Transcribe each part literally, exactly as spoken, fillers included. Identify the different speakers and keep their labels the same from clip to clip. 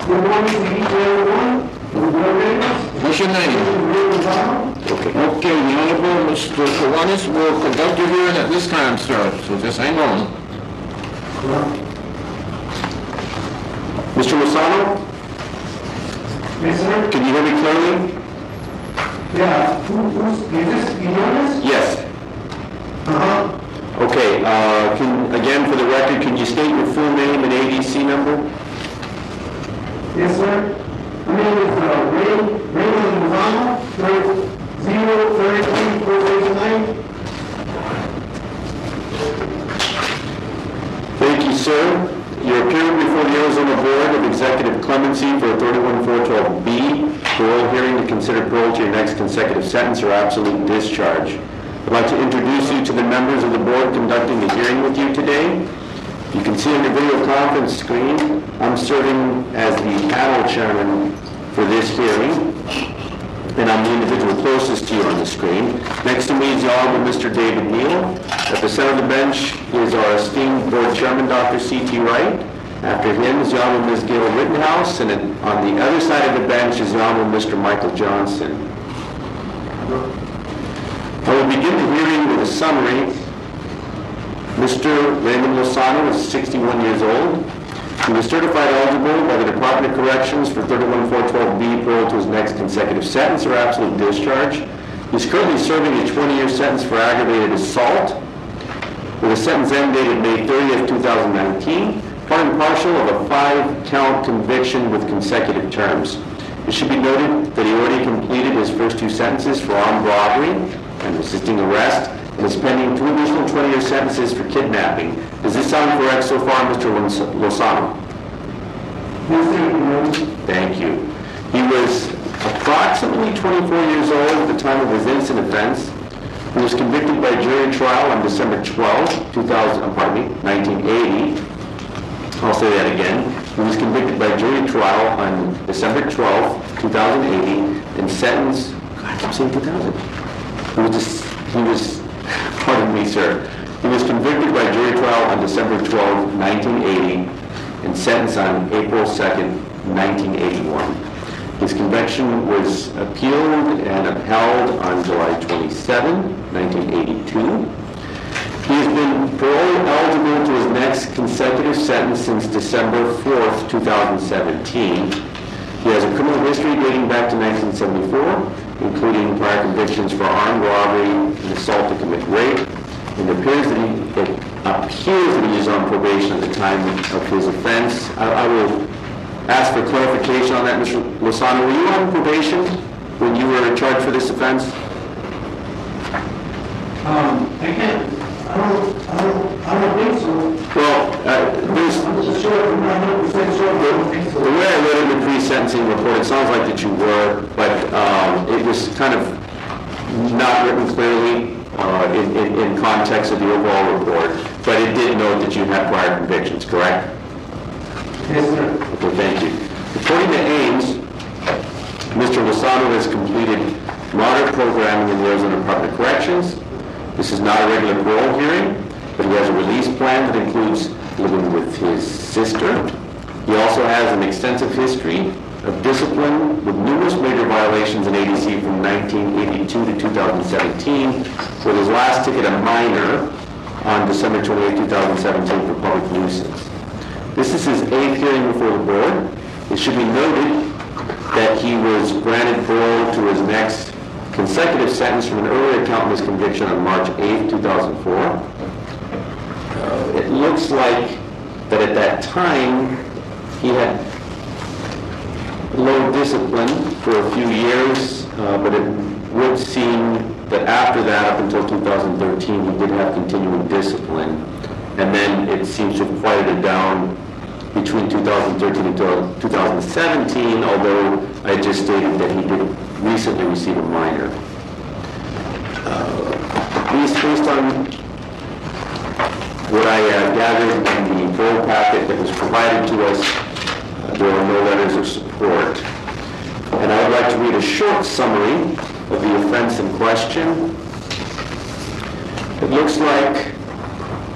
Speaker 1: Good morning to each and every one.
Speaker 2: What's your name? Okay. Okay, the Honorable Mister Kiwanis will conduct your hearing at this time, sir, so just hang on.
Speaker 1: Mister Lozano? Yes, sir?
Speaker 2: Can you hear me clearly?
Speaker 1: Yeah. Who, who's, is this Ionis?
Speaker 2: Yes.
Speaker 1: Uh-huh.
Speaker 2: Okay, uh, can, again, for the record, can you state your full name and A D C number?
Speaker 1: Yes, sir. My name is uh, Ray, Raymond Lozano, zero thirty-three four eighty-nine.
Speaker 2: Thank you, sir. You're appearing before the Arizona Board of Executive Clemency for a thirty-one four twelve B parole hearing to consider parole to your next consecutive sentence or absolute discharge. I'd like to introduce you to the members of the board conducting the hearing with you today. You can see on your video conference screen, I'm serving as the panel chairman for this hearing, and I'm the individual closest to you on the screen. Next to me is the Honorable Mister David Neal. At the center of the bench is our esteemed board chairman, Doctor C T Wright. After him is the Honorable Miz Gail Rittenhouse, and on the other side of the bench is the Honorable Mister Michael Johnson. I will begin the hearing with a summary. Mister Raymond Lozano is sixty-one years old. He was certified eligible by the Department of Corrections for thirty-one four twelve B parole to his next consecutive sentence or absolute discharge. He's currently serving a twenty-year sentence for aggravated assault with a sentence end dated May thirtieth, two thousand nineteen, part and parcel of a five-count conviction with consecutive terms. It should be noted that he already completed his first two sentences for armed robbery and resisting arrest, and is pending two additional twenty-year sentences for kidnapping. Does this sound correct so far, Mister Lozano?
Speaker 1: Yes, sir.
Speaker 2: Thank you. He was approximately twenty-four years old at the time of his instant offense. He was convicted by jury trial on December twelfth, two thousand, uh, pardon me, nineteen eighty. I'll say that again. He was convicted by jury trial on December twelfth, two thousand eighty, and sentenced, God, I keep saying two thousand. He was, just, he was, pardon me, sir. He was convicted by jury trial on December twelfth, nineteen eighty, and sentenced on April second, nineteen eighty-one. His conviction was appealed and upheld on July twenty-seventh, nineteen eighty-two. He has been parole eligible to his next consecutive sentence since December fourth, two thousand seventeen. He has a criminal history dating back to nineteen seventy-four, including prior convictions for armed robbery and assault to commit rape. It appears that he, it appears that he is on probation at the time of his offense. I, I will ask for clarification on that, Mister Lozano. Were you on probation when you were charged for this offense?
Speaker 1: Um, I can't, I don't, I don't, I don't think so.
Speaker 2: Well, uh, there's,
Speaker 1: I'm just sure, I'm not one hundred percent sure, but I don't think
Speaker 2: the
Speaker 1: so.
Speaker 2: way I read in the pre-sentencing report, it sounds like that you were, but um, it was kind of not written clearly uh, in, in, in context of the overall report, but it did note that you had prior convictions, correct?
Speaker 1: Yes, sir.
Speaker 2: Okay, thank you. According to Ames, Mister Lozano has completed moderate programming in the Arizona Department of Corrections. This is not a regular parole hearing, but he has a release plan that includes living with his sister. He also has an extensive history of discipline with numerous major violations in A D C from nineteen eighty-two to two thousand seventeen, with his last ticket a minor on December twenty-eighth, two thousand seventeen for public nuisance. This is his eighth hearing before the board. It should be noted that he was granted parole to his next consecutive sentence from an earlier count of his conviction on March eighth, two thousand four. Uh, it looks like that at that time he had low discipline for a few years, uh, but it would seem that after that, up until two thousand thirteen, he did have continuing discipline. And then it seems to have quieted down between two thousand thirteen and two thousand seventeen, although I just stated that he did recently receive a minor. Uh, these, based on what I uh, gathered in the parole packet that was provided to us, uh, there are no letters of support. And I would like to read a short summary of the offense in question. It looks like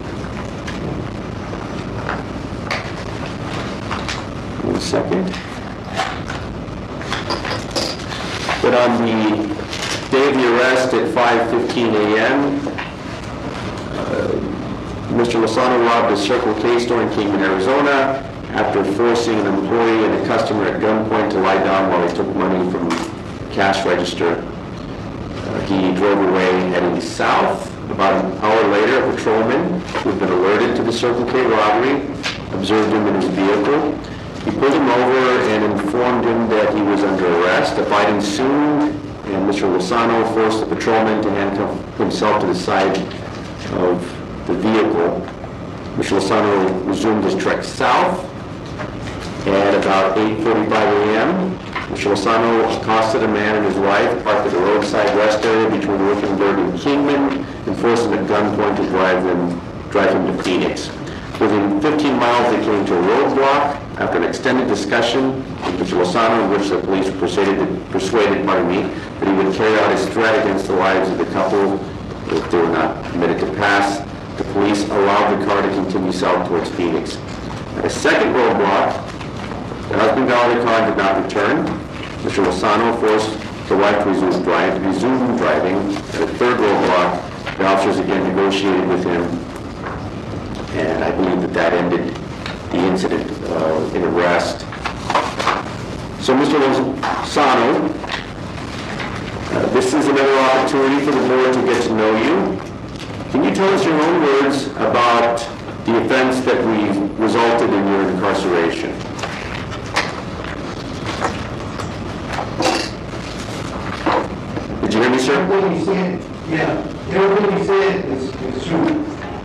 Speaker 2: one second. But on the day of the arrest at five fifteen a m, uh, Mister Lozano robbed a Circle K store in Kingman, Arizona, after forcing an employee and a customer at gunpoint to lie down while he took money from the cash register. Uh, he drove away heading south. About an hour later, a patrolman who had been alerted to the Circle K robbery observed him in his vehicle. He pulled him over and informed him that he was under arrest. A fight ensued, and Mister Lozano forced the patrolman to handcuff himself to the side of the vehicle. Mister Lozano resumed his trek south. At about eight forty-five a m, Mister Lozano accosted a man and his wife parked at a roadside rest area between Wickenburg and Kingman and forced him at gunpoint to drive them, drive him to Phoenix. Within fifteen miles, they came to a roadblock. After an extended discussion with Mister Lozano, in which the police persuaded, persuaded pardon me, that he would carry out his threat against the lives of the couple if they were not permitted to pass, the police allowed the car to continue south towards Phoenix. At a second roadblock, the husband got out of the car and did not return. Mister Lozano forced the wife to resume, drive, resume driving. At a third roadblock, the officers again negotiated with him, and I believe that that ended the incident uh, in arrest. So, Mister Lozano, uh, this is another opportunity for the board to get to know you. Can you tell us your own words about the offense that we resulted in your incarceration? Did you hear me, sir?
Speaker 1: Everything he said, yeah, everything he said is, is true.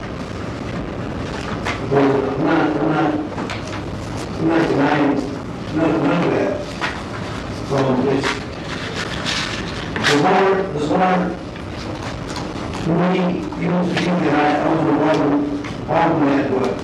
Speaker 1: But I'm not, I'm not, I'm not denying none, none of that. Um, it's, the hard, the hard, for me, you don't think that I, I was involved involved in that, but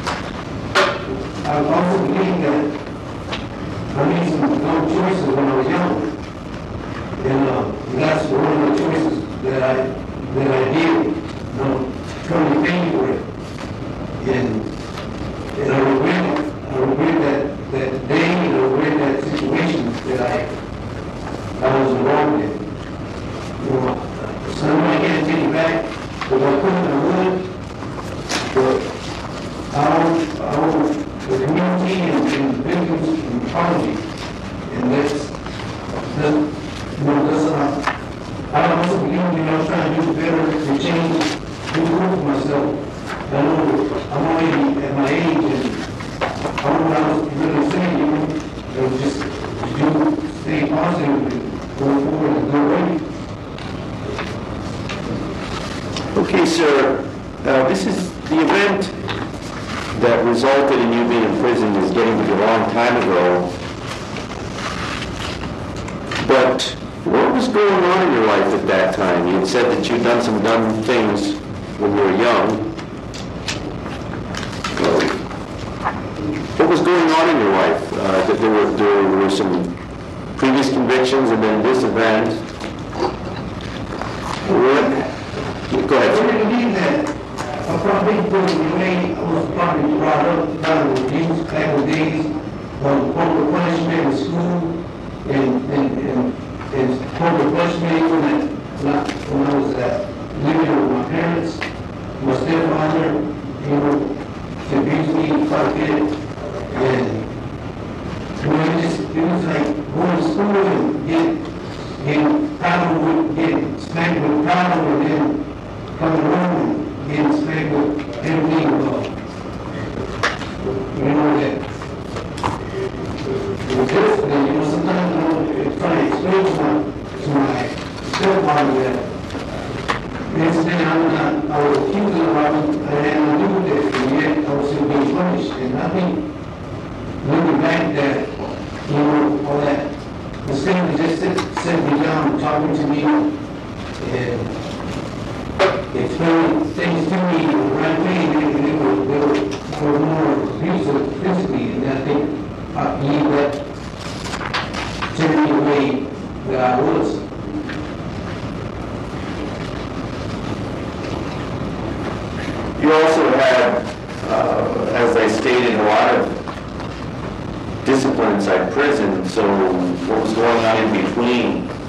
Speaker 1: I also believe that I made some dumb choices when I was young. And uh, that's one of the choices that I, that I did, you know, trying to pay for it. And, and I regret it. I regret that, that day, and I regret that situation that I, I was involved in. You know, so I can't take it back, but I could I would. But our, our, the community and, and victims and apology, and that's, that's, you know, that's, uh, I also believe, you know, trying to do better, to change, do good for myself. I know I'm already at my age, and I don't know what I was really saying, you know, it was just do, stay positive, and go forward and go away.
Speaker 2: Okay, sir. Uh, this is the event that resulted in you being in prison is getting to be a long time ago. But what was going on in your life at that time? You had said that you'd done some dumb things when you were young. What was going on in your life? Uh, that there were there were some previous convictions, and then this event. What? Go ahead.
Speaker 1: I really believe that I probably was the way I was probably brought up by the abuse back in the days of corporal punishment in school, and and and, and corporal punishment when I when I, when I was uh, living with my parents, my stepfather, you know, he abused me quite a bit. And when it just, it was like going to school and get, getting problem with, getting smacked with problem, and then coming home and getting smacked with everything about. You know that. It was different, you know, sometimes I was trying to explain to my, to my stepfather that this thing I was not, I was accused of, I had nothing to do with it, and yet I was still being punished. And I think looking back that, you know, all that, instead of just sit, sitting me down and talking to me and explaining things to me the right way, they, they, were, they, were, they were more abusive physically, and I think I believe that turned me the way that I was.
Speaker 2: You also had, uh, as I stated, a lot of discipline inside prison, so what was going on in between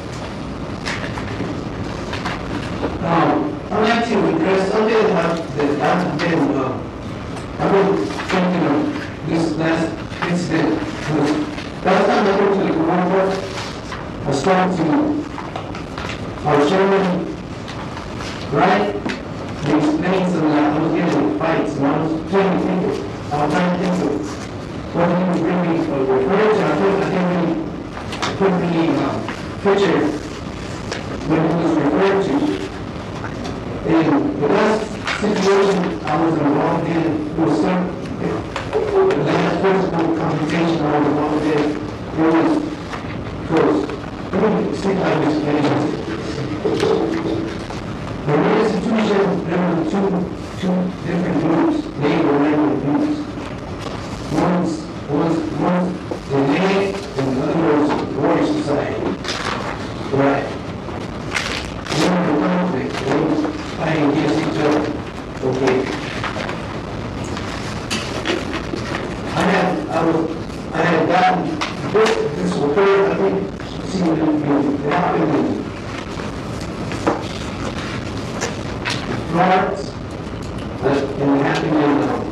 Speaker 1: to address something that I've that I've been, uh, I've been thinking of this last incident. Was last time I went to the Corona, I started to, I was showing, right? They explained some that I was getting in fights, and I was trying to think of, I was trying to think of what he was really uh, referring to. I couldn't, I didn't really, I couldn't really uh, picture what he was referring to. And the last situation I was involved in was some, the last physical confrontation I was involved in, it was, was, let me see if I can explain this. The institution, there were two, two different groups, they were regular groups. One's, one's, one's the Navy and the other was the Warrior Society. Right. One of the conflict, they was fighting against each other. Okay. I had, I was, I had gotten, this, this occurred, I think, see what it, it happened in Florence, but it happened in, um,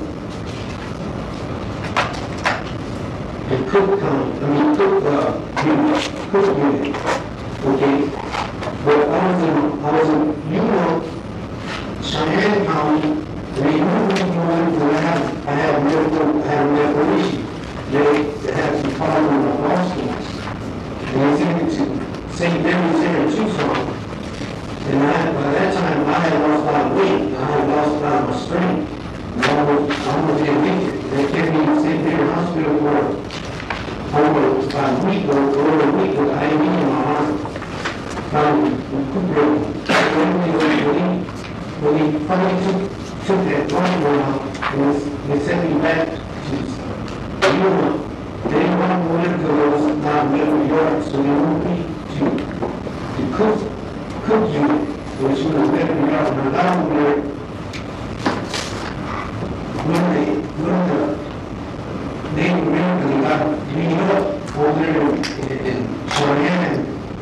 Speaker 1: in Cook County, I mean, Cook, uh, unit, Cook unit, okay? But I was in, I was in, you know, Cheyenne County, they knew me one, because I have, I have medical, I have medical issue. They, they had to follow in the hospitals. And they sent me to Saint Mary's here in Tucson. And I, by that time, I had lost a lot of weight. I had lost a lot of my strength. And I was, I was addicted. They kept me in Saint Mary's Hospital for over about a week or over a week with I V in my arm. Finally, recuperating. When he, when he finally took, took that blood out, and was, they sent me back to Europe. They didn't want to go in because it was not New York, so they moved me to, to Cook. Cook unit, which was better than out of the down there. When they, when the Native Americans got beat up over there in, in Cheyenne,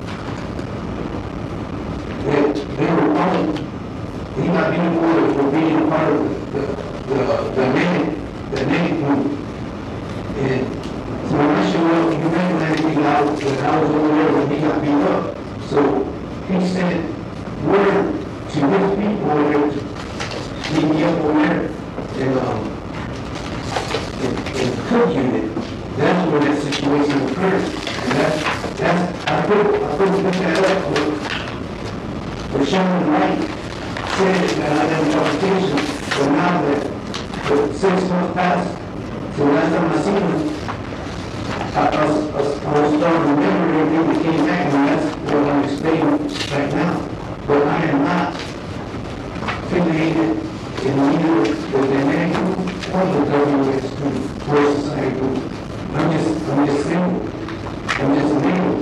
Speaker 1: they, they were probably, he got beat over for being a part of the, the, the Native, the Native group. And so when I showed up, he recognized me out, that I was over there when he got beat up. So he sent word to his people over there to meet me up over there in, um, in, in Cook unit. That's where that situation occurred. And that's, that's, I put, I put that up with, with Sherman Wright said that I had an application, but now that the six months passed, so last time I seen him, I, I, was, I was starting to remember everything that came back, and that's what I'm explaining right now. But I am not affiliated in either the Dynamic group or the W S group, Warrior Society group. I'm just, I'm just single. I'm just single.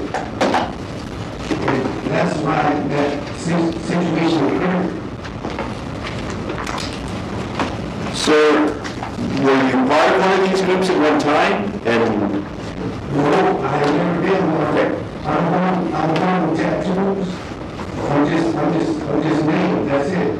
Speaker 1: And that's why that situation occurred.
Speaker 2: Sir, were you part of one of these groups at one time? And
Speaker 1: no, I have never been one. I'm one, I'm one with tattoos. I'm just, I'm just, I'm just named, that's it.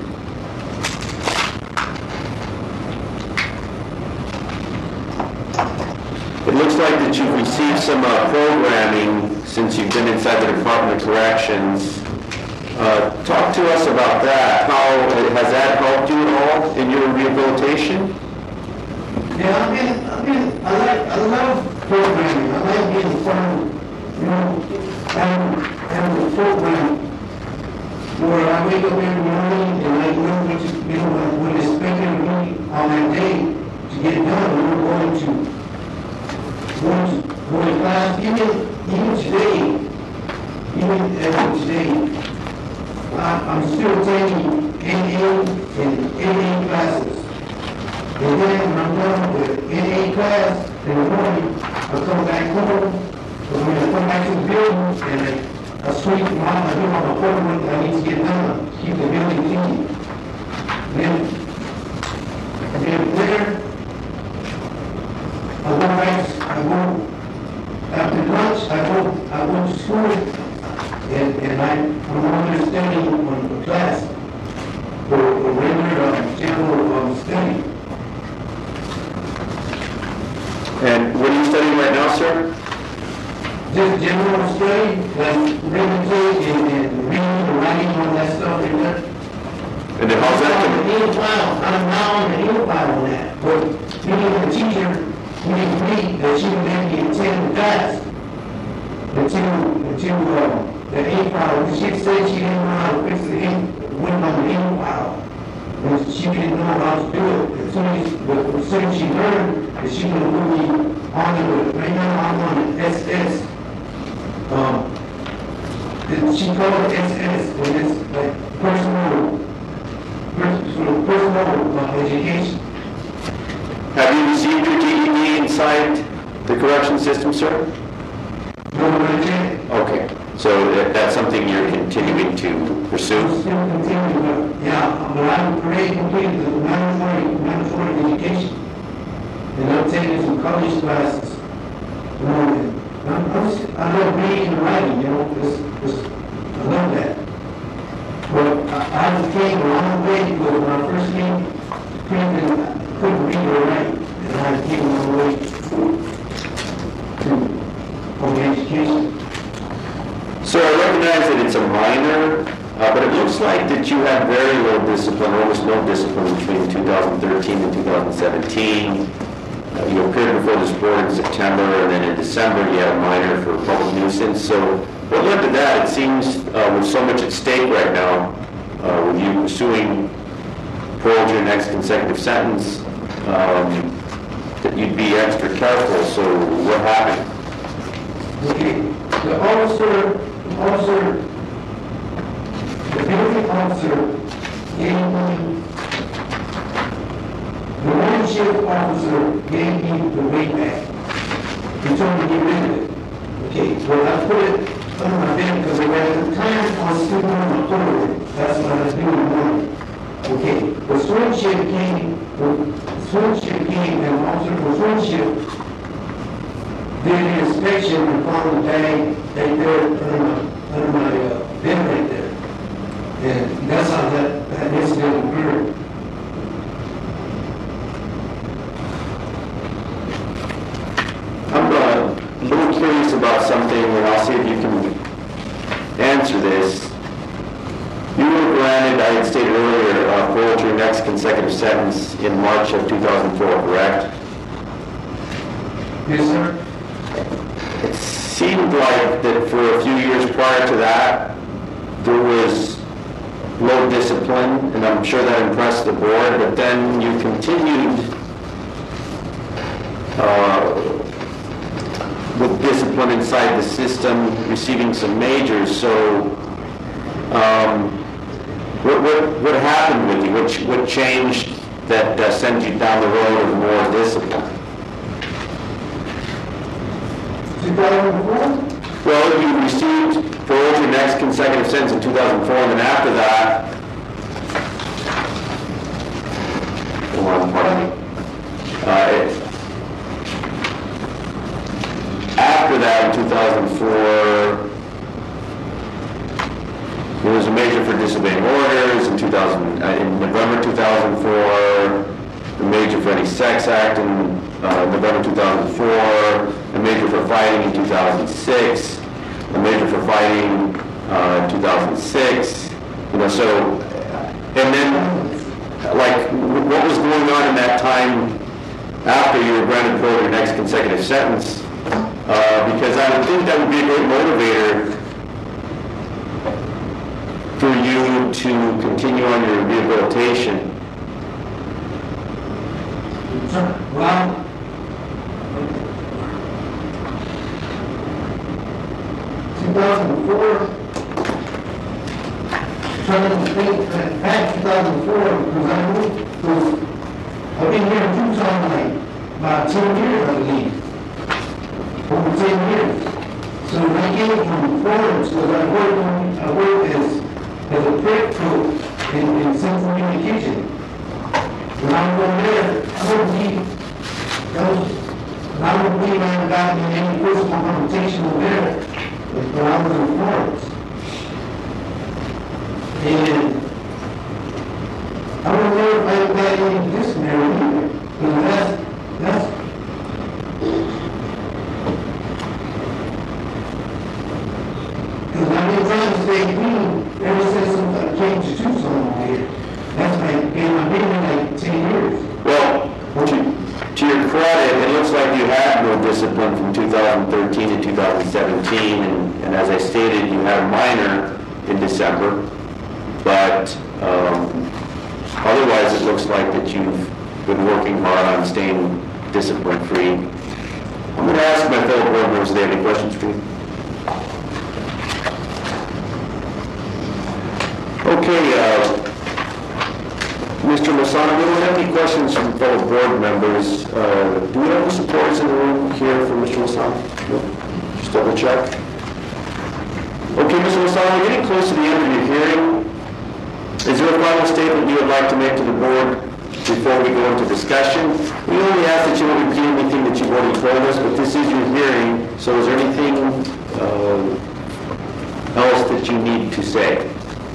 Speaker 2: it looks like that you've received some uh, programming since you've been inside the Department of Corrections. Uh, talk to us about that. How has that helped you at all in your rehabilitation?
Speaker 1: Yeah, I mean, I mean, I like, I love programming. I like being fun, you know, and, and the program where I wake up every morning and I know what you, you know, what is expected of me on that day to get done. We're going to, going to, going to class, even, even today, even as today, I, I'm still taking N A and N A classes. And then when I'm done with the N A class in the morning, I come back home, but when I come back to the building and I I sweep them out, I do all the homework that I need to get done, keep the building clean. Then, then later, I go back, I go, after lunch, I go, I go to school, and, and I, I'm understanding on the class. But study.
Speaker 2: And what are you studying right now, sir?
Speaker 1: Just general study, like arithmetic and, and reading and writing, all that stuff like that.
Speaker 2: And then how's that
Speaker 1: I'm
Speaker 2: coming?
Speaker 1: an file, I'm now on the email file on that. But being a teacher, we didn't read that she would let me attend the class. Until, until, uh, the A file, when she said she didn't know how to fix the A, went on the A file. And she didn't know how to do it. As soon as, but as soon as she learned, that she would move me on to it. Right now, I'm on S S. Um, that she called it S S, and it's like personal, personal, personal uh, education.
Speaker 2: Have you received your G E D inside the correction system, sir?
Speaker 1: No, I can't.
Speaker 2: Okay, so that- that's something you're continuing to
Speaker 1: I'm
Speaker 2: pursue?
Speaker 1: still continuing, but, yeah, but I'm already completed the mandatory, mandatory education. And I'm taking some college classes. You know, and I'm, I'm, s- I love reading and writing, you know, it's, it's, I love that. But I, I came a long way because when I first came, Cleveland, I couldn't read or write. And I came a long way to, for the education.
Speaker 2: So I recognize that it's a minor, uh, but it looks like that you had very little discipline, almost no discipline between two thousand thirteen and two thousand seventeen. Uh, You appeared before this board in September, and then in December you had a minor for public nuisance. So what led to that? It seems uh, with so much at stake right now, uh, with you pursuing parole to your next consecutive sentence, um, that you'd be extra careful. So what happened?
Speaker 1: Okay, the officer, the officer, the building officer gave me, the one shift officer gave me the weight back. He told me to get rid of it. Okay, well, I put it under my bed because at the time I was sleeping on my floor. That's what I was doing in the morning. Okay, the swing shift came, the swing shift came, and the officer for swing shift did the inspection and found the bag right there under my, under my uh, bed right there. And that's how that, that incident occurred.
Speaker 2: I'm uh, a little curious about something, and I'll see if you can answer this. You were granted, I had stated earlier, uh, parole to your next consecutive sentence in March of two thousand four, correct?
Speaker 1: Yes, sir.
Speaker 2: It seemed like that for a few years prior to that, there was low discipline, and I'm sure that impressed the board, but then you continued uh, with discipline inside the system, receiving some majors. So, um, what, what, what happened with you? What, ch- what changed that uh, sent you down the road of more discipline?
Speaker 1: two thousand four?
Speaker 2: Well, you received parole to your next consecutive sentence in two thousand four, and then after that, hold on, pardon me. Uh, it- after that, in two thousand four, there was a major for disobeying orders. In two thousand, uh, in November two thousand four, a major for any sex act in uh, November two thousand four, a major for fighting in two thousand six, a major for fighting uh, in two thousand six. You know, so, and then, like, w- what was going on in that time after you were granted parole to your next consecutive sentence? Uh, because I would think that would be a great motivator for you to continue on your rehabilitation.
Speaker 1: Well, two thousand four, trying to think that back two thousand four, because I moved, because I've been here in Tucson like about ten years, I believe. Over ten years. So when I came from Florence, because I worked on, I worked as, as a prep cook in, in Central Union Kitchen. When I was over there, I don't believe, that was, I don't believe I had gotten in any physical confrontation over there when I was in Florence. And I don't know if I had got any discipline stayed clean ever since I came to Tucson here. That's like, and I've been here like ten years.
Speaker 2: Well, to, to your credit, it looks like you had no discipline from two thousand thirteen to two thousand seventeen, and, and as I stated, you had a minor in December, but um, otherwise it looks like that you've been working hard on staying discipline-free. I'm going to ask my fellow board members if they have any questions for you. Okay, uh, Mister Lasana, we don't have any questions from fellow board members. Uh, do we have any supporters in the room here for Mister Lasana? No? Just double check. Okay, Mister Lasana, we're getting close to the end of your hearing. Is there a final statement you would like to make to the board before we go into discussion? We only ask that you don't repeat anything that you've already told us, but this is your hearing, so is there anything uh, else that you need to say?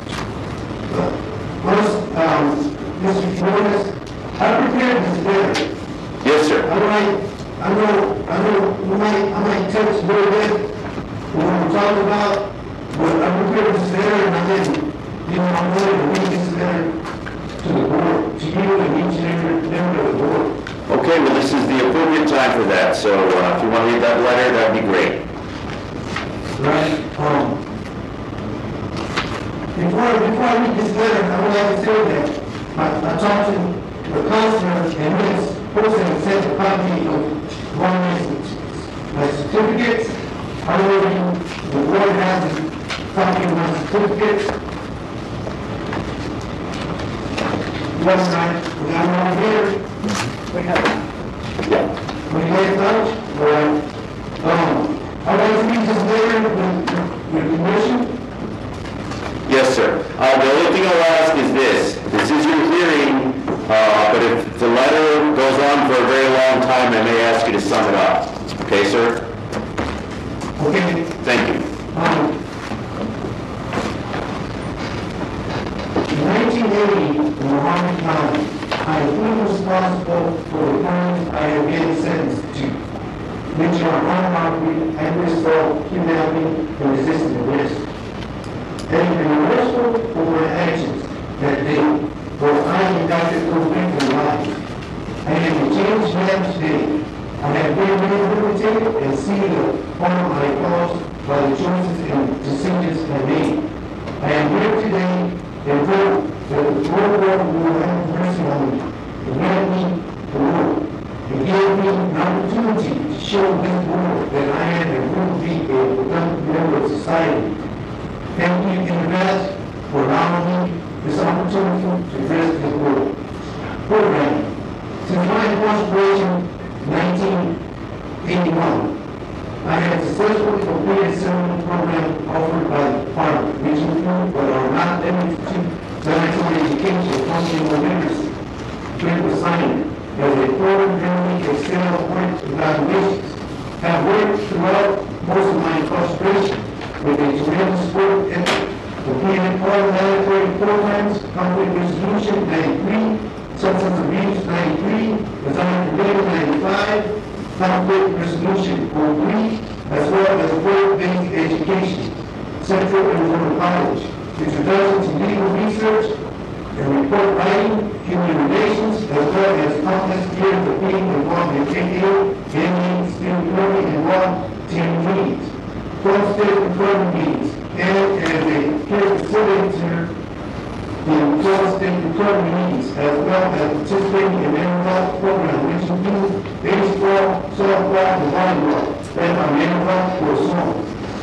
Speaker 1: First, um, Mister Flores, I prepared this letter.
Speaker 2: Yes, sir.
Speaker 1: I might, I know, I know, we might, I might touch a little bit what we're talking about, but I prepared this letter and I didn't, you know, I'm going to read this letter to the board, to you and each and every member of the board.
Speaker 2: Okay, well, this is the appropriate time for that, so uh, if you want to read that letter, that'd be great.
Speaker 1: Right, um, Before, before I read this letter, I would like to say that I, I talked to the counselor and Miz Wilson sent a copy of one of my certificates. I already, the board has a copy of my certificates. One night, when I'm over here, we have it.
Speaker 2: Yeah.
Speaker 1: When you guys touch, all right. Um, I'd like to read this letter with, with permission.
Speaker 2: Yes, sir. Uh, the only thing I'll ask is this. This is your hearing, uh, but if the letter goes on for a very long time, I may ask you to sum it up. Okay, sir?
Speaker 1: Okay.
Speaker 2: Thank you.
Speaker 1: Um, in nineteen eighty, in Muhammad County, I am fully responsible for the crimes I have been sentenced to, which are armed robbery, aggravated assault, kidnapping, and resisting arrest. I am remorseful for my actions that day, for I am Doctor Copeland's life. I am a changed man today. I have been rehabilitated and seen the harm I caused by the choices and decisions I made. I am here today and hope that the Lord will have mercy on me and grant me the Lord and give me an opportunity to show this world that I am and will be a productive member of society. Thank you in advance for allowing me this opportunity to address the board. Program. Since my incarceration in nineteen eighty-one, I have successfully completed several programs offered by the department, which include but are not limited to mandatory education, functional literacy, critical science, as a program generally excel point evaluations. Have worked throughout most of my incarceration with a tremendous work ethic, completed all mandatory programs, conflict resolution ninety-three, substance abuse ninety-three, design committee ninety-five, conflict resolution oh three, as well as work-based education, Central Arizona College, introduction to legal research and report writing, human relations, as well as countless years of being involved in K A, gaming, student learning, and law team meetings. twelve state recording meetings, and as a peer facilitator in twelve state recording meetings, as well as participating in mental health program, which include baseball, softball, and volleyball, led by mental health for song.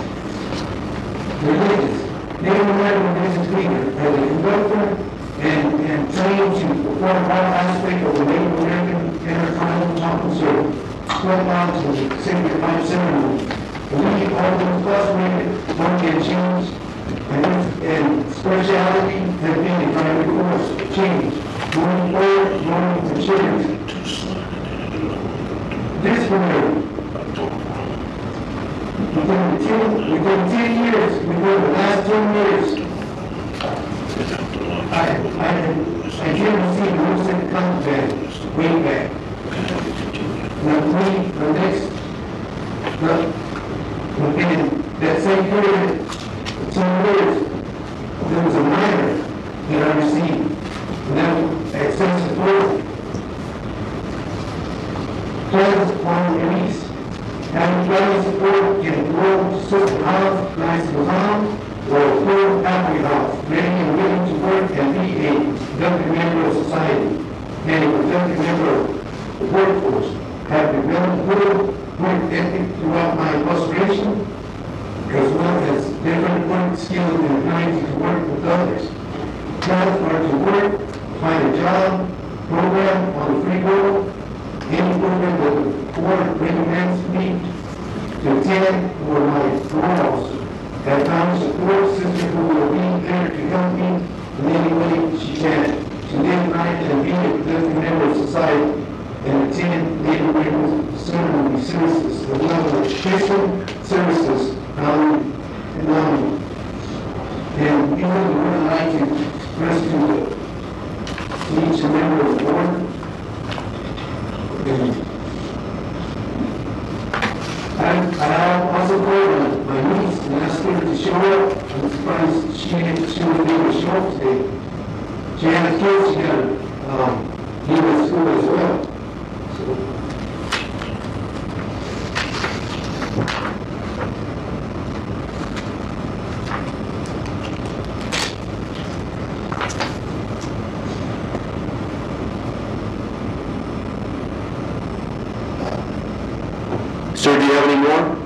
Speaker 1: Religious. Native American religious leader as a conductor and, and trained to perform all aspects of the Native American intertribal chapel service, twelve hours of the sacred life ceremony. We all those incarcerated, one can change, and, and spirituality has been a primary force change. Moving forward, moving to maturity. This one, within the ten, within ten years, within the last ten years, I, I, I did receive a new set of contract way back. Now, we, the next, the, within that same period, ten years, there was a minor that I received, and then excessive force. Plans upon release. Having family support, getting parole to certain house, nice house, or a full family house, ready and willing to work and be a productive member of society, and a productive member of the workforce. Have developed good work ethic throughout my incarceration, as well as different work skills and ability to work with others. Plans are to work, find a job, program on the free world, any program that the board recommends me to attend for my parole. That found support sister who will be there to help me in any way she can to live life and be a productive member of society and attend Native American ceremony services, the level of Christian services, um, and um, and you know the word I'd like to express to, the, to each member of the board. And I, I also called my niece and asked her to show up. I'm surprised she didn't, she wasn't able to show up today. She had a kid, she got to um, leave at school as well. So.
Speaker 2: Sir, do you have any more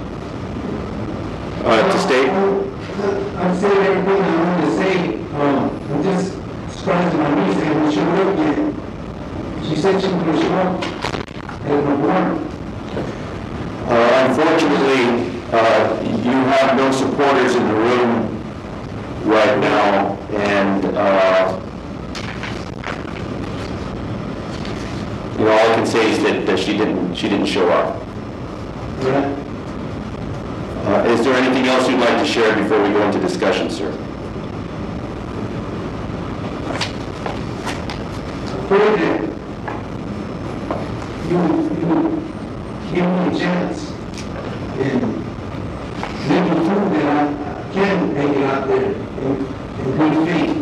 Speaker 2: uh, to state?
Speaker 1: I've said everything I wanted to say. Um, I'm just surprised at my niece and she worked yet. She said she was going to show up at my board.
Speaker 2: Uh, unfortunately, uh, you have no supporters in the room right now, and uh, you know, all I can say is that, that she didn't she didn't show up.
Speaker 1: Yeah.
Speaker 2: Uh, is there anything else you'd like to share before we go into discussion, sir?
Speaker 1: Further, you, you give me a chance and let me prove that I can make it out there in, in good faith.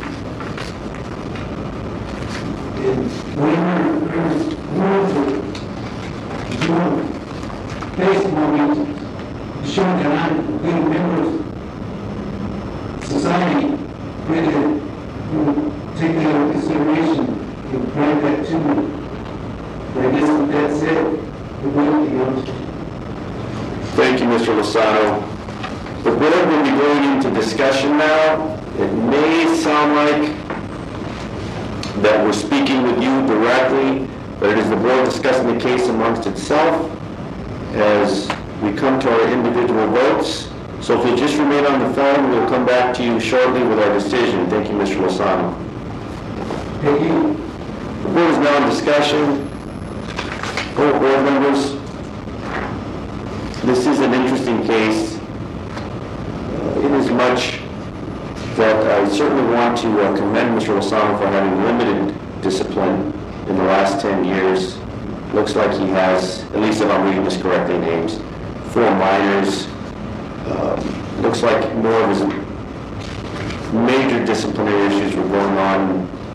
Speaker 1: And whenever there's rules that you want testimony to show that I'm a good member of society, whether you take that into consideration and grant that to me. But I guess with that said, the way you know.
Speaker 2: Thank you, Mister Lozano. The board will be going into discussion now. It may sound like that we're speaking with you directly, but it is the board discussing the case amongst itself as we come to our individual votes. So if you'll just remain on the phone, we'll come back to you shortly with our decision. Thank you, Mister Lozano.
Speaker 1: Thank you.
Speaker 2: The board is now in discussion. All board members, this is an interesting case. Uh, in as much that I certainly want to uh, commend Mister Lozano for having limited discipline in the last ten years. Looks like he has, at least if I'm reading this correctly, names four minors. Um, looks like more of his major disciplinary issues were going on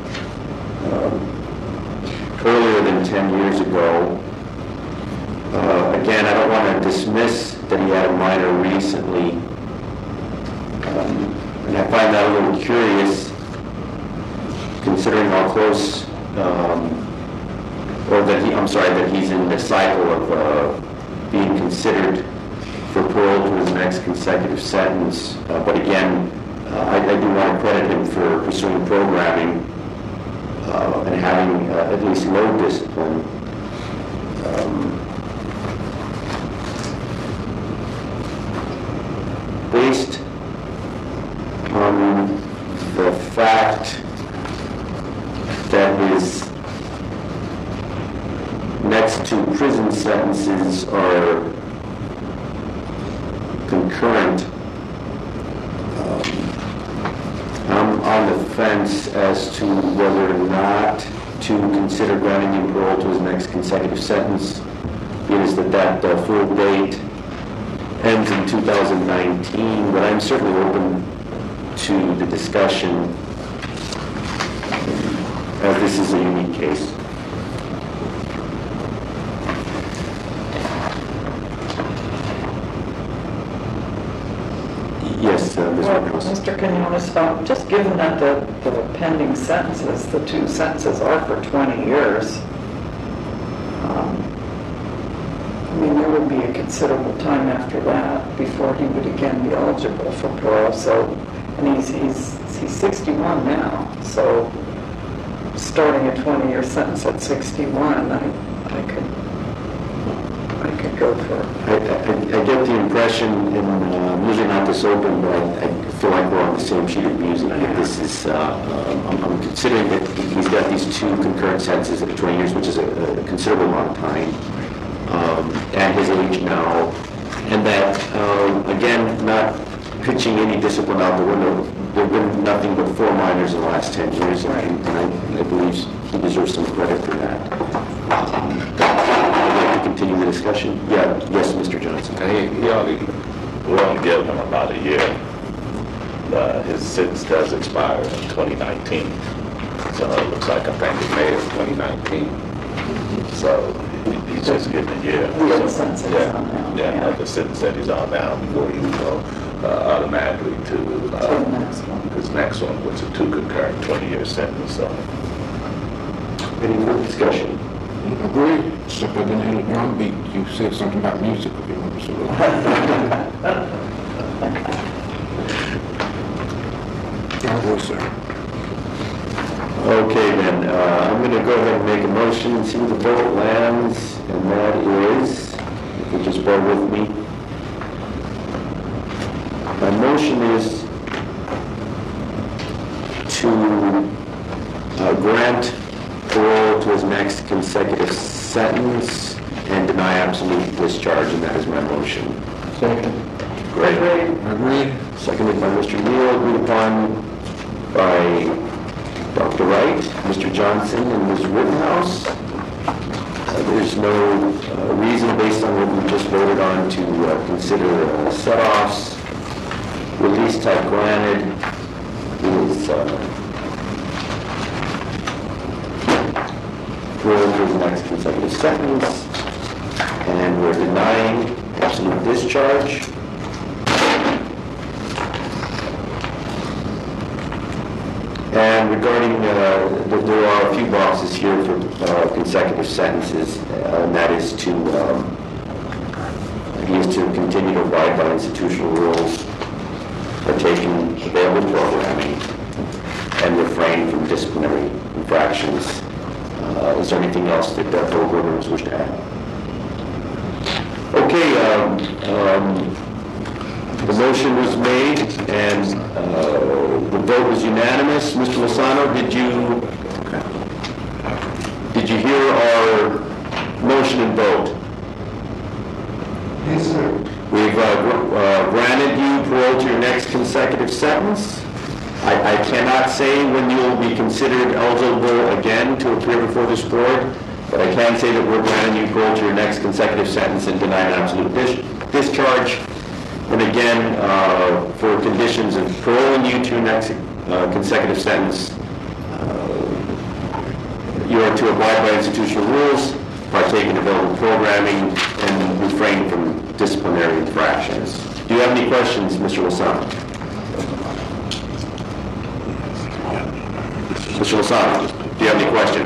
Speaker 2: um, earlier than ten years ago. Uh, again, I don't want to dismiss that he had a minor recently. Um, and I find that a little curious, considering how close, um, or that he, I'm sorry, that he's in the cycle of uh, being considered for parole to his next consecutive sentence. Uh, but again, uh, I, I do want to credit him for pursuing programming uh, and having uh, at least low discipline. Um, based on the fact that his next two prison sentences are concurrent, um, I'm on the fence as to whether or not to consider granting him parole to his next consecutive sentence. It is that that uh, full date ends in two thousand nineteen, but I'm certainly open to the discussion as this is a unique case. Yes, uh, Miz
Speaker 3: Well,
Speaker 2: Morales.
Speaker 3: Mister Quinones, um, just given that the, the pending sentences, the two sentences are for twenty years, um, I mean, there would be a considerable time after that before he would again be eligible for parole. So, and he's, he's, he's sixty-one now, so starting a twenty-year sentence at sixty-one, I, I could, I could go for.
Speaker 2: I, I, I get the impression, and uh, I'm usually not this open, but I, I feel like we're on the same sheet of music. I think this is, uh, um, I'm, I'm considering that he's got these two concurrent sentences at twenty years, which is a, a considerable amount of time, um, and his age now, and that, um, again, not pitching any discipline out the window. There have been nothing but four minors in the last ten years, and, and I, I believe he deserves some credit for that. Um, I'd like to continue the discussion. Yeah, yes, Mister Johnson.
Speaker 4: And he, he only, we only give him about a year. Uh, his sentence does expire in twenty nineteen. So it looks like I think in May of twenty nineteen. So he, he's just getting a year.
Speaker 3: The
Speaker 4: So,
Speaker 3: sentence he's
Speaker 4: yeah,
Speaker 3: on now.
Speaker 4: Yeah,
Speaker 3: Yeah.
Speaker 4: the sentence that he's on now before he will go uh, automatically to
Speaker 3: To
Speaker 4: uh,
Speaker 3: the next one.
Speaker 4: his next one, which is two concurrent twenty-year sentence. So
Speaker 2: Any further discussion?
Speaker 5: Agree, except I didn't hear the drum beat. You said something about music, if you remember, so. Your voice, sir.
Speaker 2: Okay, then, uh, I'm going to go ahead and make a motion and see where the vote lands, and that is, if you just bear with me. My motion is to uh, grant parole to his next consecutive sentence and deny absolute discharge, and that is my motion.
Speaker 5: Second.
Speaker 2: Great.
Speaker 5: Agreed.
Speaker 2: Seconded by Mister Neal, agreed upon by Doctor Wright, Mister Johnson, and Miz Rittenhouse. Uh, There's no uh, reason, based on what we just voted on, to uh, consider uh, set-offs. Release type granted is uh, parole for the next consecutive sentence, and we're denying absolute discharge. And regarding, uh, th- there are a few boxes here for uh, consecutive sentences, uh, and that is to, um, he is to continue to abide by institutional rules, partake in available programming, and refrain from disciplinary infractions. Uh, is there anything else that uh, board members wish to add? Okay, um, um, the motion was made, and uh, the vote was unanimous. Mister Lozano, did you did you hear our motion and vote?
Speaker 1: Yes, sir.
Speaker 2: We've uh, gr- uh, granted you parole to your next consecutive sentence. I, I cannot say when you will be considered eligible again to appear before this board, but I can say that we're granting you parole to your next consecutive sentence and denying absolute dis- discharge. And again, uh, for conditions of paroling you to your next uh, consecutive sentence, uh, you are to abide by institutional rules, partake in available programming, and refrain from disciplinary infractions. Do you have any questions, Mister Lozano? Mister Lozano, do you have any questions?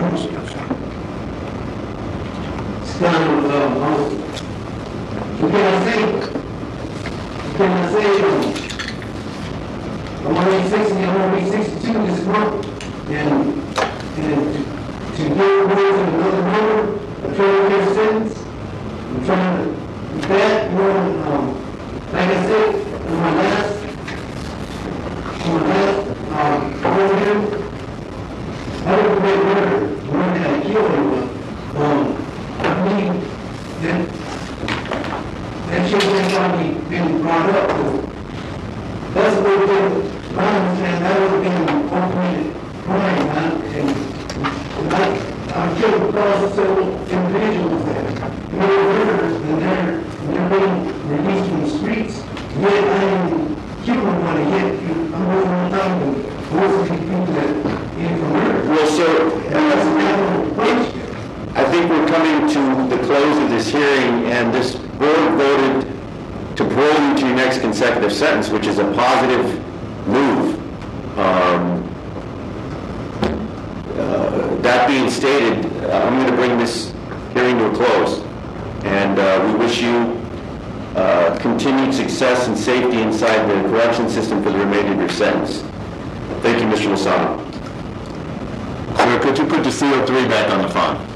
Speaker 1: It's kind of, um, what can I say? What can I say? Um, I'm only sixty, I'm only sixty-two this month, and, and to, to get away from another number, a twelve-year sentence, I'm trying to, that, you know, um, like I said, in my last, in my last, um, program, I don't commit murder, murder that I kill anyone. Um, I mean, that, that shit ain't probably been brought up, so that's what we've been, my understanding, that would have been an open crime, man, and, and I, I've killed because of several individuals that, you know, murder, and they're, and they're being released
Speaker 2: hearing, and this board voted to parole you to your next consecutive sentence, which is a positive move. Um, uh, That being stated, uh, I'm going to bring this hearing to a close, and uh, we wish you uh, continued success and safety inside the correction system for the remainder of your sentence. Thank you, Mister Lozano.
Speaker 4: Sir, could you put the C O three back on the phone?